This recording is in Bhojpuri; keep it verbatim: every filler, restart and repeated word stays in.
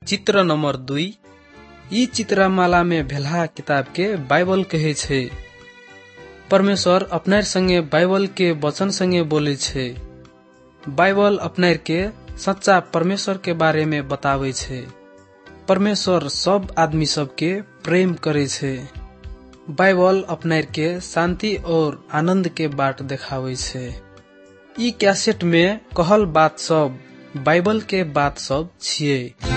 चित्र नंबर दुई। ई चित्रमाला में भेला किताब के बाइबल कहे छे। परमेश्वर अपने संगे बाइबल के वचन संगे बोले छे। बाइबल अपने के सच्चा परमेश्वर के बारे में बतावे छे। परमेश्वर सब आदमी सब के प्रेम करे छे। बाइबल अपने के शांति और आनंद के बाट देखावे छे। ई कैसेट में कहल बात सब बाइबल के बात सब छिये।